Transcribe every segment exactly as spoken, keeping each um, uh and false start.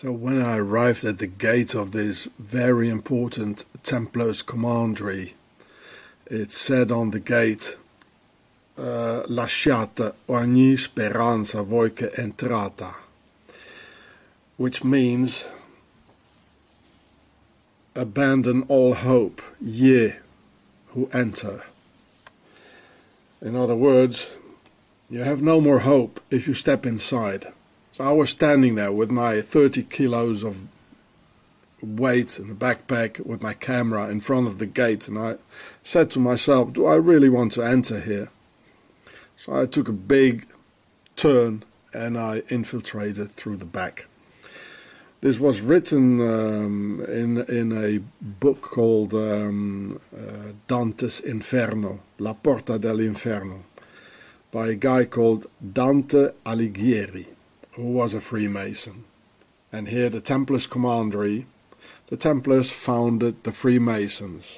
So when I arrived at the gate of this very important Templars commandery, it said on the gate, uh, "Lasciate ogni speranza voi che entrata," which means abandon all hope, ye who enter. In other words, you have no more hope if you step inside. So I was standing there with my thirty kilos of weight in a backpack with my camera in front of the gate, and I said to myself, do I really want to enter here? So I took a big turn and I infiltrated through the back. This was written um, in, in a book called um, uh, Dante's Inferno, La Porta dell'Inferno, by a guy called Dante Alighieri, who was a Freemason. And here the Templars commandery, the Templars founded the Freemasons.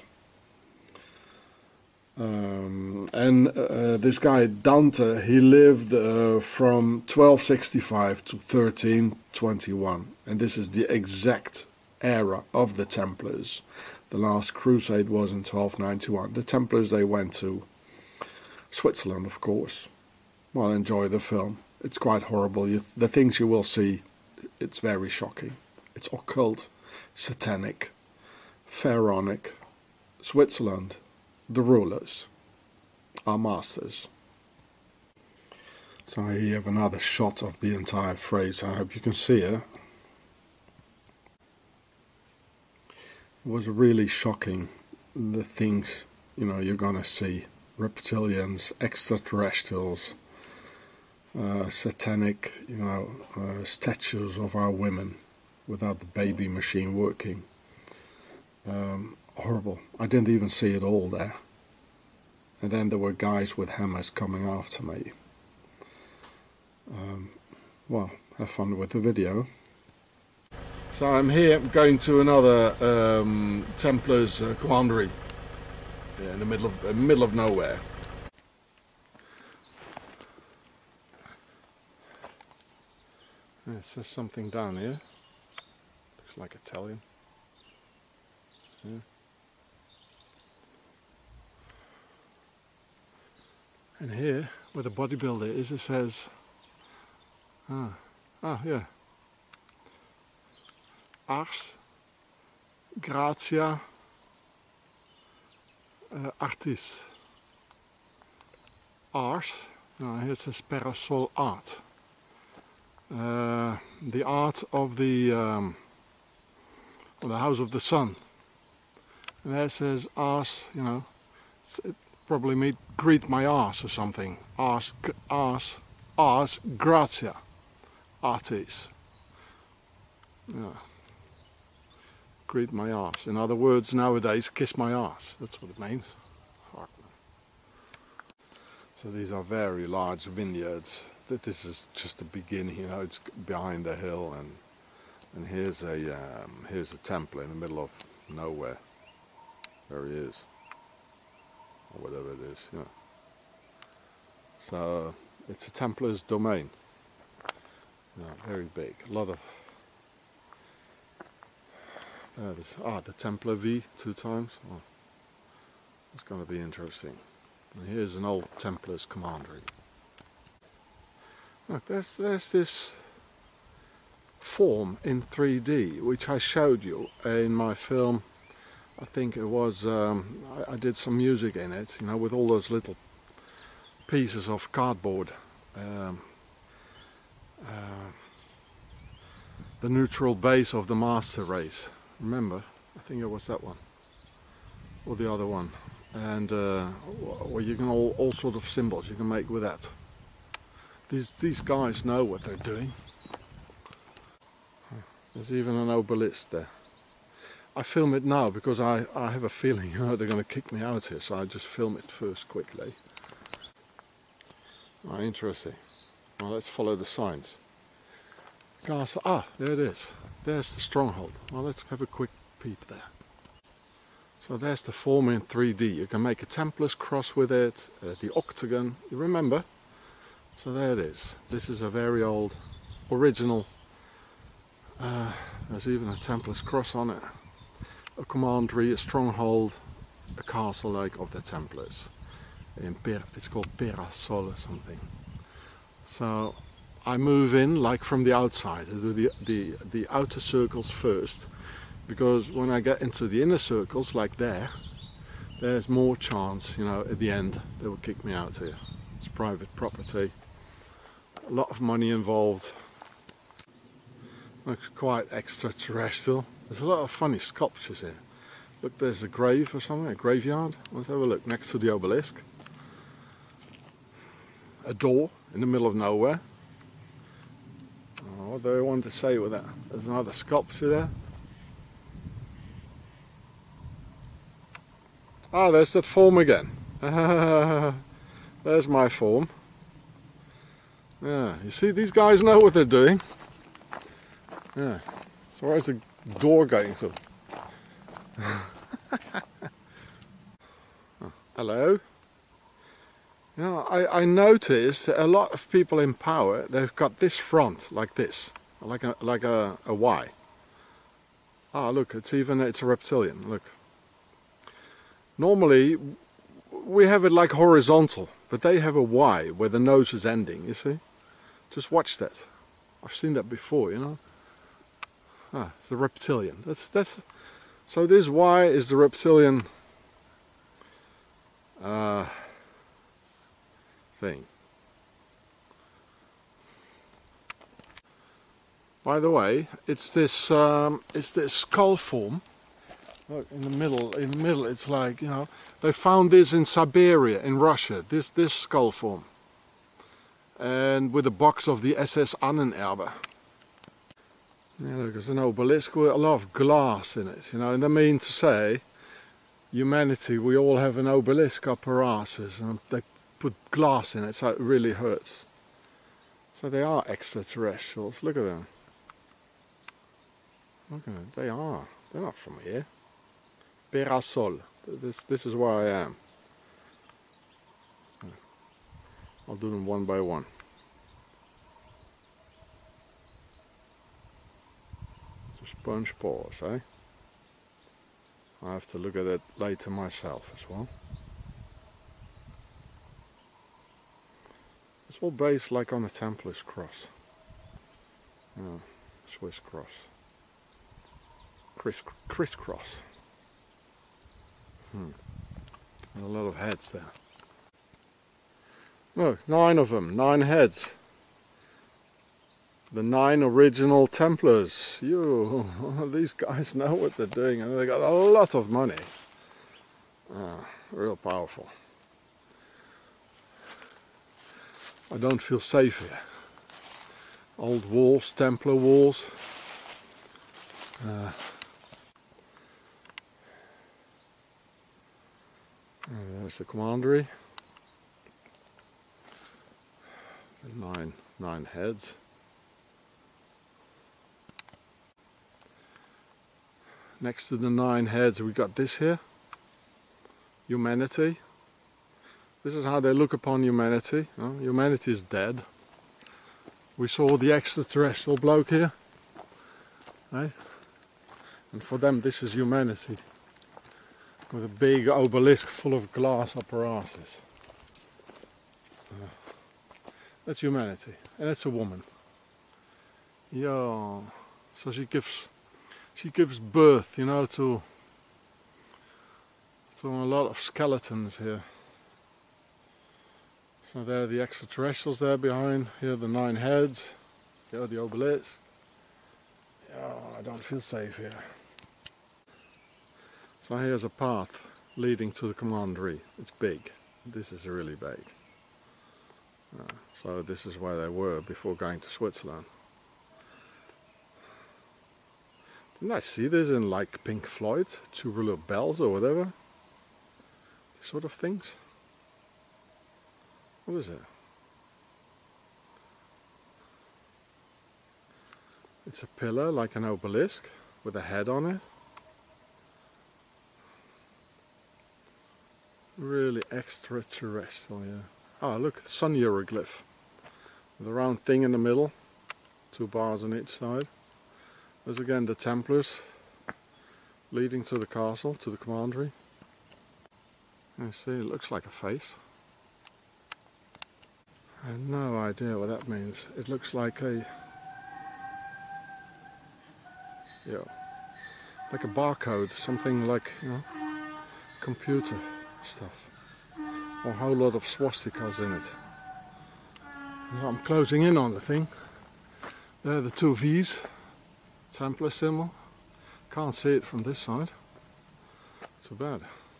Um, and uh, this guy Dante, he lived uh, from twelve sixty-five to thirteen twenty-one. And this is the exact era of the Templars. The last crusade was in twelve ninety-one. The Templars, they went to Switzerland, of course. Well, enjoy the film. It's quite horrible. You, the things you will see, it's very shocking. It's occult, satanic, pharaonic. Switzerland, the rulers, our masters. So here you have another shot of the entire phrase. I hope you can see it. It was really shocking, the things, you know, you're gonna see. Reptilians, extraterrestrials, uh, satanic, you know, uh, statues of our women without the baby machine working. Um, horrible. I didn't even see it all there. And then there were guys with hammers coming after me. Um, well, have fun with the video. So I'm here going to another um, Templars uh, commandery yeah, in the middle of, uh, middle of nowhere. Yeah, it says something down here. Looks like Italian. Yeah. And here, where the bodybuilder is, it says, ah, ah, yeah, Ars Gratia uh, Artis. Ars, no, here it says Parasol Art. Uh, the art of the, um, of the House of the Sun. And there it says Ars, you know, it probably mean greet my arse or something. Ars, ars, ars gratia artis. Yeah. Greet my arse. In other words, nowadays, kiss my arse. That's what it means. So these are very large vineyards. This is just the beginning, you know, it's behind the hill, and and here's a um, here's a temple in the middle of nowhere. There he is, or whatever it is, you know. So it's a Templar's domain. Yeah, very big. A lot of there it is. Ah, the Templar V two times. Oh, it's going to be interesting. And here's an old Templar's commandery. Look, there's, there's this form in three D which I showed you in my film. I think it was, um, I, I did some music in it, you know, with all those little pieces of cardboard. Um, uh, the neutral base of the master race. Remember? I think it was that one. Or the other one. And uh, well, you can all, all sort of symbols you can make with that. These, these guys know what they're doing. There's even an obelisk there. I film it now because I, I have a feeling, you know, they're going to kick me out here, so I just film it first quickly. Oh, interesting. Well, let's follow the signs. Castle, ah, there it is. There's the stronghold. Well, let's have a quick peep there. So there's the form in three D. You can make a Templar's cross with it, uh, the octagon, you remember? So there it is. This is a very old, original Uh, there's even a Templar's cross on it. A commandery, a stronghold, a castle like of the Templars. In per it's called Perasol or something. So I move in like from the outside. I do the, the, the outer circles first, because when I get into the inner circles like there, there's more chance, you know, at the end they will kick me out here. It's private property, a lot of money involved. Looks quite extraterrestrial. There's a lot of funny sculptures here. Look, there's a grave or something, a graveyard. Let's have a look next to the obelisk. A door in the middle of nowhere. Oh, what do I want to say with that? There's another sculpture there. Ah, there's that form again. There's my form. Yeah, you see, these guys know what they're doing. Yeah. So where's the door going to? Oh, hello. Yeah, I, I noticed that a lot of people in power, they've got this front like this, like a like a, a Y. Ah, look, it's even it's a reptilian. Look. Normally, we have it like horizontal, but they have a Y where the nose is ending. You see? Just watch that. I've seen that before, you know. Ah, it's a reptilian. That's that's. So this Y is the reptilian uh, thing. By the way, it's this um, it's this skull form. Look, in the middle, in the middle, it's like, you know, they found this in Siberia, in Russia. This this skull form, and with a box of the S S Ahnenerbe. Yeah, look, there's an obelisk with a lot of glass in it, you know, and I mean to say, humanity, we all have an obelisk up our asses, and they put glass in it, so it really hurts. So they are extraterrestrials. Look at them. Look at them. They are. They're not from here. Perasol. This this is where I am. I'll do them one by one. Sponge paws, eh? I have to look at it later myself as well. It's all based like on a Templar's cross. Oh, Swiss cross. Criss crisscross. Hmm. There's a lot of heads there. Look, nine of them, nine heads. The nine original Templars. You, these guys know what they're doing, and they got a lot of money. Ah, real powerful. I don't feel safe here. Old walls, Templar walls. Uh, there's the commandery. The nine, nine heads. Next to the nine heads, we got this here. Humanity. This is how they look upon humanity. Oh, humanity is dead. We saw the extraterrestrial bloke here. Right? And for them, this is humanity. With a big obelisk full of glass up her asses. Uh, that's humanity. And that's a woman. Yeah. So she gives... She gives birth, you know, to, to a lot of skeletons here. So there are the extraterrestrials there behind. Here are the nine heads. Here are the obelisk. Oh, I don't feel safe here. So here's a path leading to the commandery. It's big. This is really big. Uh, so this is where they were before going to Switzerland. Didn't I see this in like Pink Floyd, Tubular Bells or whatever? These sort of things. What is it? It's a pillar like an obelisk with a head on it. Really extraterrestrial, yeah. Ah, look, sun hieroglyph. With a round thing in the middle. Two bars on each side. There's again the Templars leading to the castle, to the commandery. You see, it looks like a face. I have no idea what that means. It looks like a, yeah, like a barcode, something like, you know, computer stuff, or a whole lot of swastikas in it. Now I'm closing in on the thing. There are the two V's, Templar symbol. Can't see it from this side. Too bad.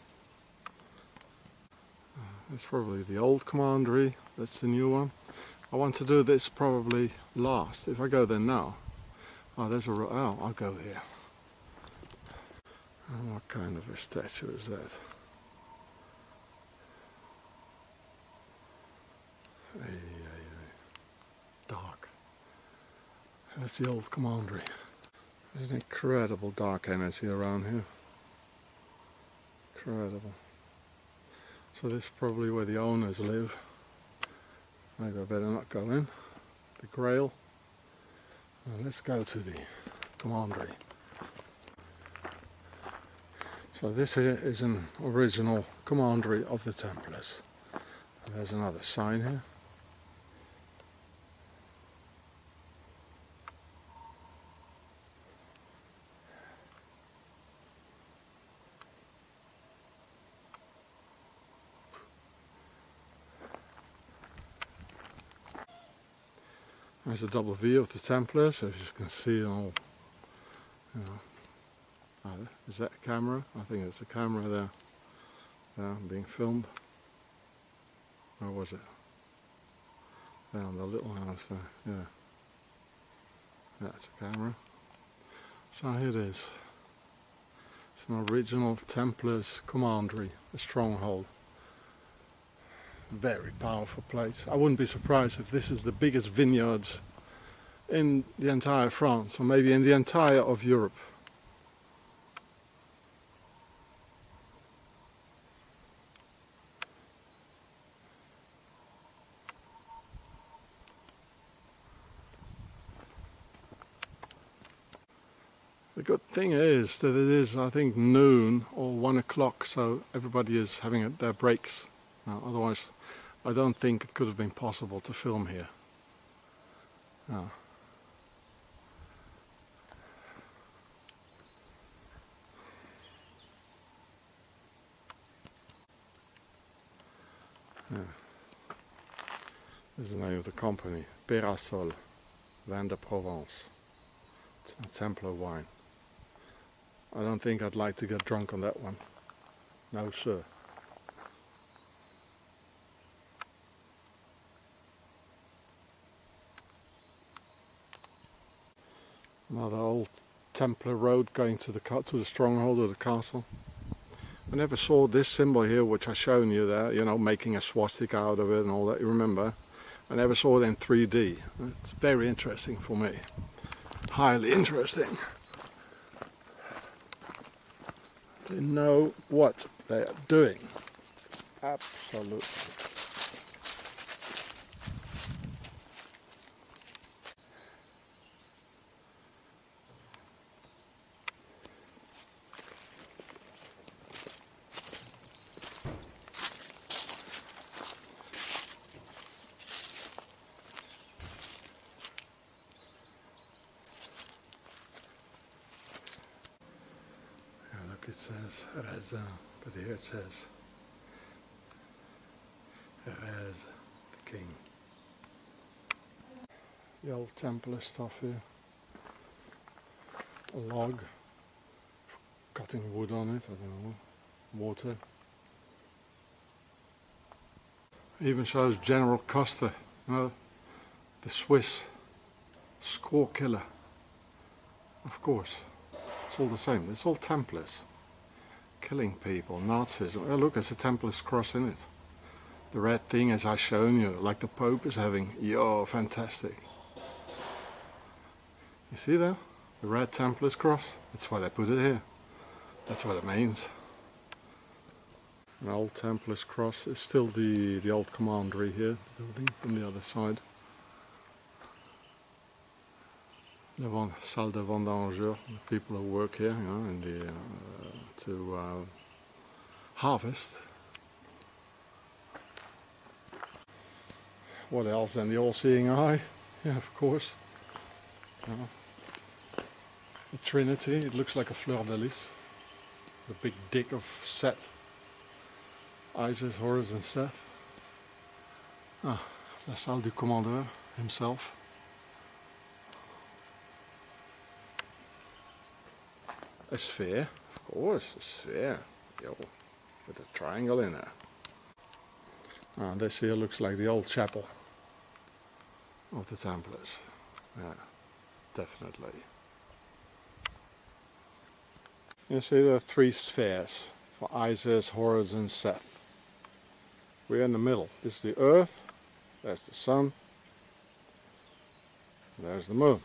That's probably the old commandery. That's the new one. I want to do this probably last. If I go there now, oh, there's a. Oh, I'll go here. Oh, what kind of a statue is that? Hey, hey, hey. Dark. That's the old commandery. There's an incredible dark energy around here. Incredible. So this is probably where the owners live. Maybe I better not go in. The Grail. Well, let's go to the commandery. So this here is an original commandery of the Templars. And there's another sign here. There's a double V of the Templars, as you can see all, you know. Oh, is that a camera? I think it's a camera there, there being filmed. Or was it? There on the little house there, yeah. That's a camera. So here it is. It's an original Templars commandery, a stronghold. Very powerful place. I wouldn't be surprised if this is the biggest vineyards in the entire France, or maybe in the entire of Europe. The good thing is that it is, I think, noon or one o'clock, so everybody is having their breaks. Now, otherwise, I don't think it could have been possible to film here. No. Yeah. This is the name of the company, Perasol, Vin de Provence. It's a Templar wine. I don't think I'd like to get drunk on that one. No, sir. Another old Templar road going to the to the stronghold or the castle. I never saw this symbol here, which I've shown you there, you know, making a swastika out of it and all that, you remember? I never saw it in three D. It's very interesting for me. Highly interesting. They know what they are doing. Absolutely. It says Reza, but here it says Rez, the king. The old Templar stuff here. A log, cutting wood on it, I don't know, water. It even shows General Custer, you know, the Swiss score killer. Of course, it's all the same, it's all Templars. Killing people, Nazis. Oh look, there's a Templar's cross in it. The red thing, as I've shown you, like the Pope is having. Yo, fantastic. You see that? The red Templar's cross? That's why they put it here. That's what it means. An old Templar's cross is still the, the old commandery here, the building on the other side. the salle de vendangeurs, the people who work here, you know, in the, uh, to uh, harvest. What else than the all-seeing eye? Yeah, of course. You know, the Trinity, it looks like a fleur de lis. The big dick of Set. Isis, Horus and Seth. Ah, la salle du commandeur himself. A sphere, of course, a sphere. Yo, with a triangle in there. Ah, this here looks like the old chapel of the Templars. Yeah, definitely. You see the three spheres for Isis, Horus and Seth. We're in the middle. This is the Earth, there's the Sun, there's the Moon.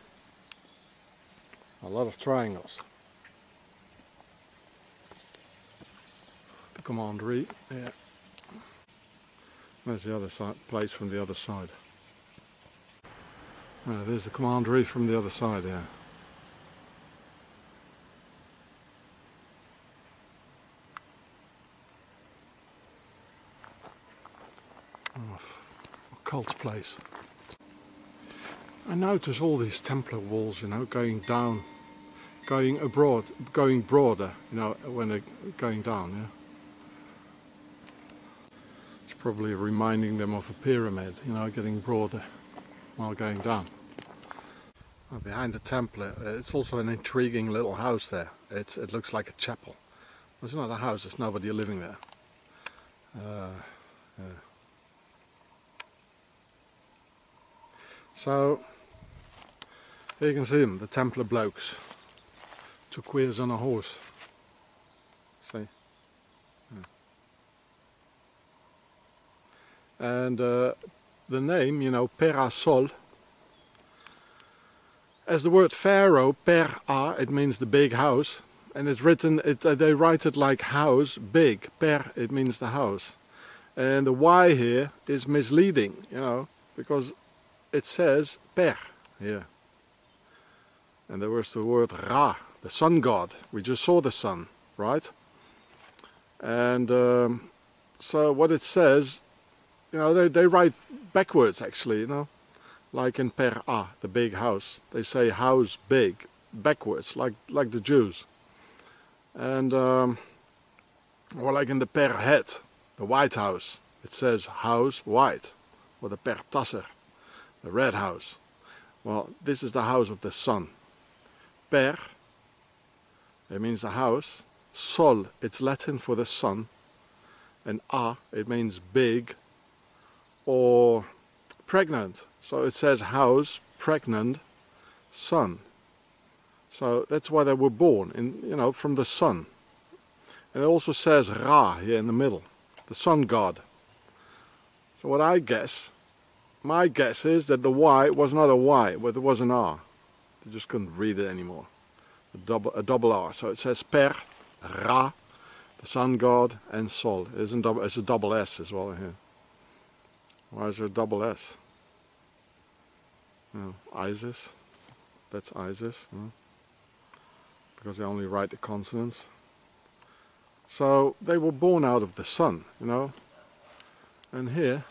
A lot of triangles. The commandery, yeah. There's the other side, place from the other side. Uh, there's the commandery from the other side, yeah. Oh, cult place. I notice all these Templar walls, you know, going down, going abroad, going broader, you know, when they're going down, yeah. It's probably reminding them of a pyramid, you know, getting broader while going down. Well, behind the Templar, it's also an intriguing little house there. It's, it looks like a chapel. It's not a house, there's nobody living there. Uh, yeah. So, here you can see them, the Templar blokes. Two queers on a horse. See? Yeah. And uh, the name, you know, Perasol, as the word Pharaoh, Per-A, it means the big house. And it's written, it, uh, they write it like house, big. Per, it means the house. And the Y here is misleading, you know, because it says Per here. And there was the word Ra, the sun god. We just saw the sun, right? And um, so what it says, you know, they, they write backwards actually, you know. Like in Per-A, the big house. They say house big, backwards, like, like the Jews. And, um, or like in the Per-Het, the White House. It says house white, or the Per-Tasser, the red house. Well, this is the house of the sun. Per, it means the house. Sol, it's Latin for the sun. And A, it means big or pregnant. So it says house, pregnant, sun. So that's why they were born, in, you know, from the sun. And it also says Ra here in the middle, the sun god. So what I guess, my guess is that the Y was not a Y, but it was an R. They just couldn't read it anymore. A double, a double R. So it says Per, Ra, the sun god, and Sol. It isn't double, it's a double S as well here. Why is there a double S? Oh, Isis. That's Isis. Hmm? Because they only write the consonants. So they were born out of the sun, you know. And here,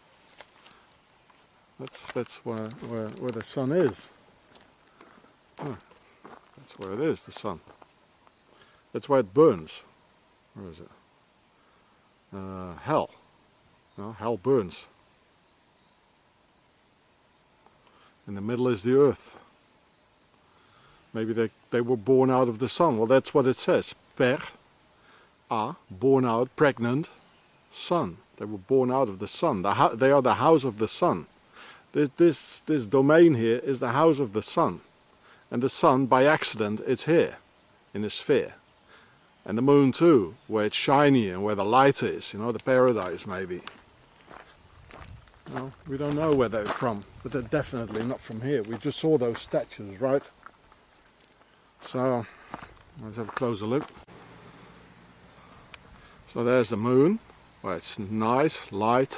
that's that's where where, where the sun is. Huh. That's where it is, the sun. That's where it burns. Where is it? Uh, hell. No, hell burns. In the middle is the earth. Maybe they, they were born out of the sun. Well, that's what it says. Per, A, born out, pregnant, sun. They were born out of the sun. The they are the house of the sun. This, this, this domain here is the house of the sun. And the sun, by accident, it's here, in a sphere. And the moon too, where it's shiny and where the light is, you know, the paradise maybe. Well, we don't know where they're from, but they're definitely not from here. We just saw those statues, right? So, let's have a closer look. So there's the moon, where it's nice, light,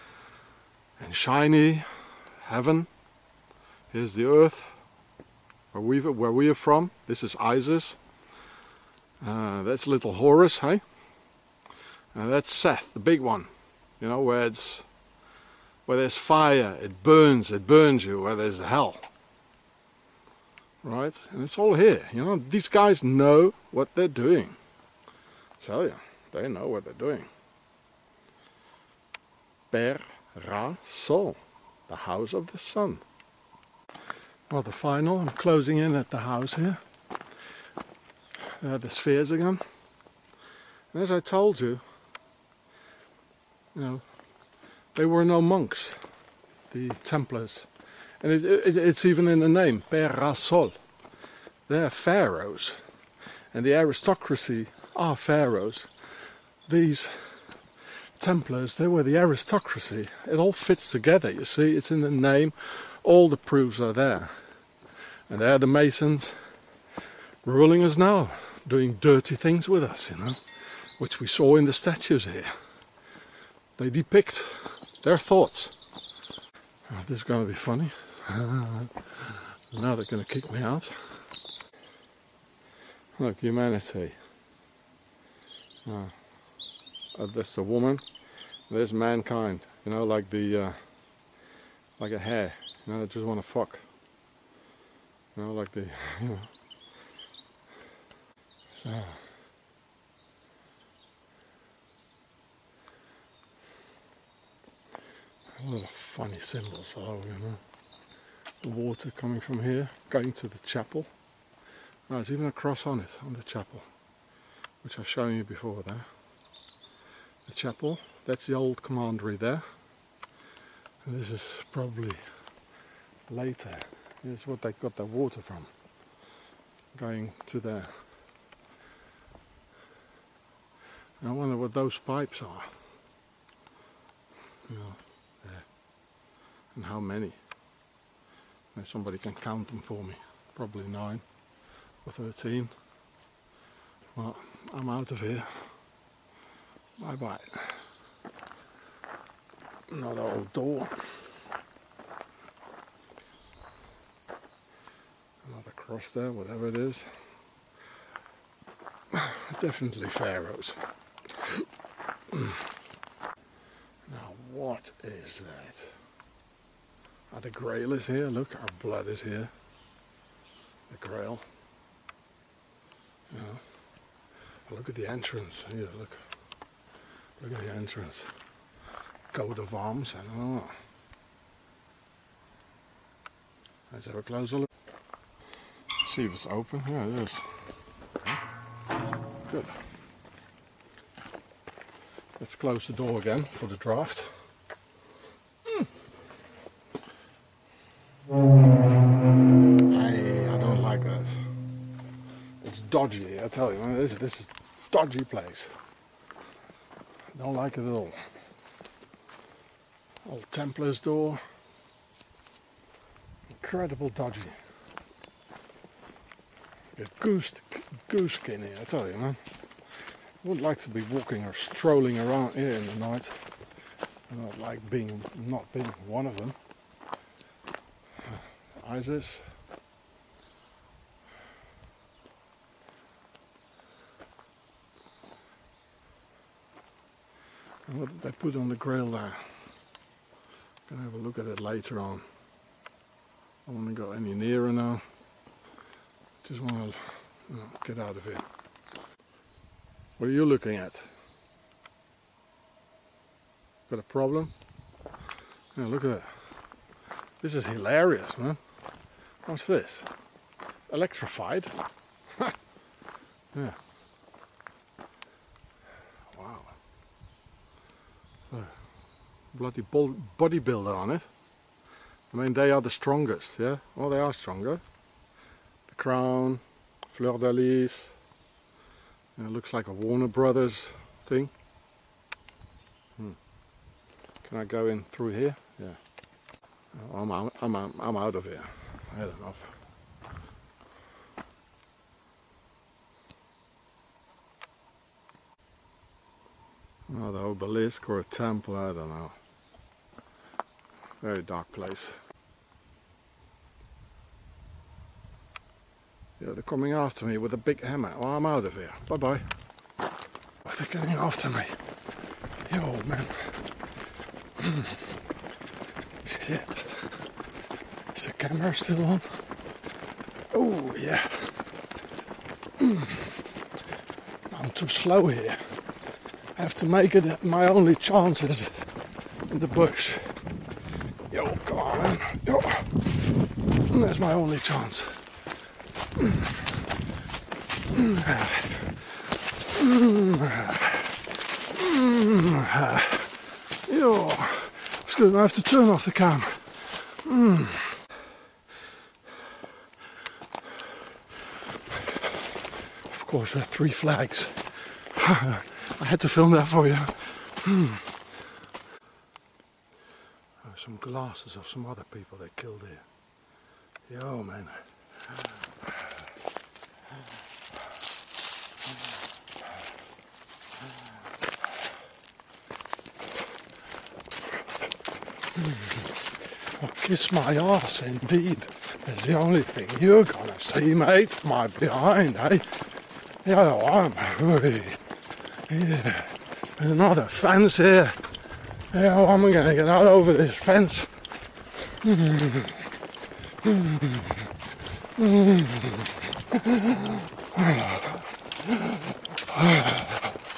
and shiny, heaven. Here's the earth, where we where we are from. This is Isis. Uh, that's little Horus, hey? And that's Seth, the big one. You know, where it's where there's fire, it burns, it burns you. Where there's hell, right? And it's all here. You know, these guys know what they're doing. I tell you, they know what they're doing. Per Ra Sol, the house of the sun. Well, the final, I'm closing in at the house here. There are the spheres again. And as I told you, you know, they were no monks, the Templars. And it, it, it's even in the name, Per Ra Sol. They're pharaohs. And the aristocracy are pharaohs. These Templars, they were the aristocracy. It all fits together, you see, it's in the name. All the proofs are there. And they're the Masons ruling us now, doing dirty things with us, you know, which we saw in the statues here. They depict their thoughts. Oh, this is going to be funny. Now they're going to kick me out. Look, humanity. Oh. Uh, that's the woman. There's mankind. You know, like the, uh, like a hare. You know, they just want to fuck. You know, like the, you know. So. A lot of funny symbols all over, you know. The water coming from here, going to the chapel. Oh, there's even a cross on it, on the chapel, which I've shown you before there. The chapel, that's the old commandery there. And this is probably later. This is what they got their water from, going to there. And I wonder what those pipes are. You know, there. And how many. If somebody can count them for me. Probably nine or thirteen. Well, I'm out of here. Bye bye. Another old door. Another cross there, whatever it is. Definitely pharaohs. Now what is that? Oh, the Grail is here, look, our blood is here. The Grail. Yeah. Look at the entrance, here, look. Look at the entrance. Coat of arms, I don't know. Let's have a closer look. See if it's open. Yeah, it is. Good. Let's close the door again for the draft. Mm. I, I don't like that. It's dodgy, I tell you. This, this is a dodgy place. I don't like it at all. Old Templar's door. Incredible dodgy. A goose, goose skin here, I tell you, man. I wouldn't like to be walking or strolling around here in the night. I don't like being, not being one of them. Uh, Isis. And what did they put on the Grail there? Gonna have a look at it later on. I don't want to go any nearer now. Just want to you know, get out of here. What are you looking at? Got a problem? Yeah, look at that. This is hilarious, man. What's this? Electrified? Yeah. Wow. Uh, bloody bodybuilder on it. I mean, they are the strongest, yeah? Well, they are stronger. The crown, fleur de lis. It looks like a Warner Brothers thing. Hmm. Can I go in through here? Yeah. I'm out, I'm out, I'm out of here. I had enough. Oh, the obelisk or a temple, I don't know. Very dark place. Yeah, they're coming after me with a big hammer. Well, I'm out of here. Bye-bye. Oh, they're getting after me. Yo, man. Shit. Is the camera still on? Oh, yeah. I'm too slow here. I have to make it my only chances in the bush. Yo, come on, man. Yo. That's my only chance. Yo. It's good. I have to turn off the cam. Of course, there are three flags. I had to film that for you. Hmm. Oh, some glasses of some other people they killed here. Yo, man. Well, kiss my ass, indeed. That's the only thing you're gonna see, mate, from my behind, eh? Yo, I'm... Yeah, there's another fence here. Yeah, I'm gonna get out over this fence.